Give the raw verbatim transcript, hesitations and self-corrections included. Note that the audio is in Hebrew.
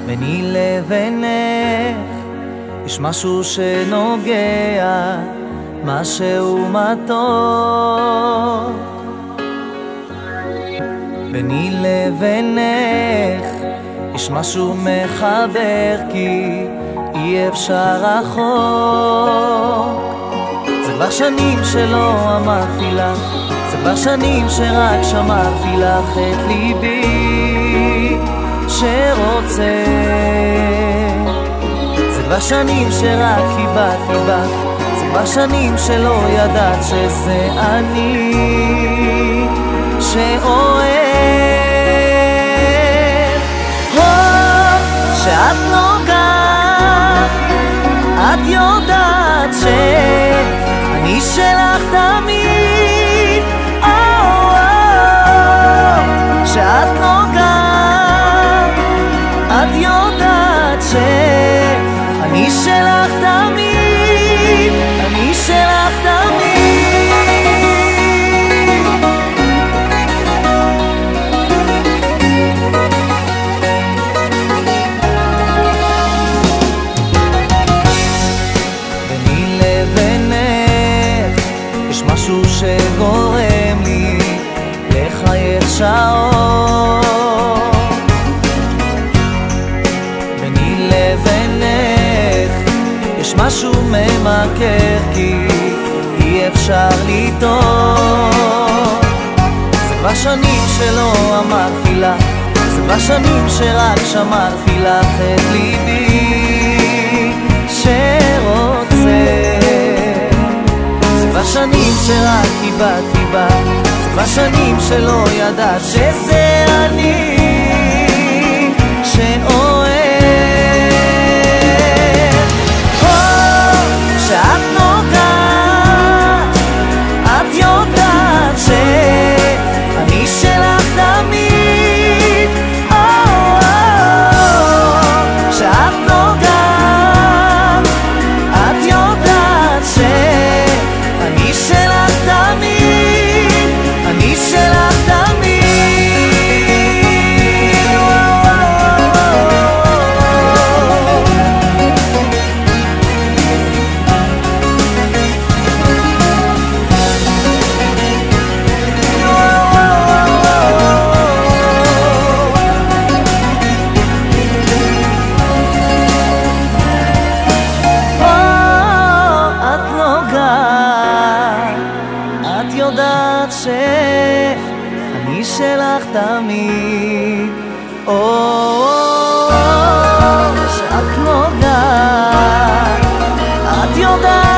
ביני לבינך יש משהו שנוגע, משהו מתוק. ביני לבינך יש משהו מחבר, כי אי אפשר רחוק. זה כבר שנים שלא אמרתי לך, זה כבר שנים שרק שמרתי לך את ליבי שרוצה. זה כבר שנים שרק קיבלתי בך, זה כבר שנים שלא ידעת שזה אני שאוהב. או שאת נוגעת, את יודעת שאני שלך תמיד. או שאת נוגעת, את יודעת שאני שלך תמיד, אני שלך תמיד. ביני לבינך יש משהו שגורם לי לחייך שעות. ביני לבינך יש משהו ממכר, כי אי אפשר לטעות. זה כבר שנים שלא אמרתי לך, זה כבר שנים שרק שמרתי לך את ליבי שרוצה. זה כבר שנים שרק קיבלתי בך, זה כבר שנים שלא ידעת שזה אני שאוהב. שאת נוגעת, את יודעת שאני שלך תמיד. או שאת נוגעת, את יודעת שאני שלך תמיד, אני שלך תמיד. את יודעת שאני שלך תמיד. או שאת נוגעת, את יודעת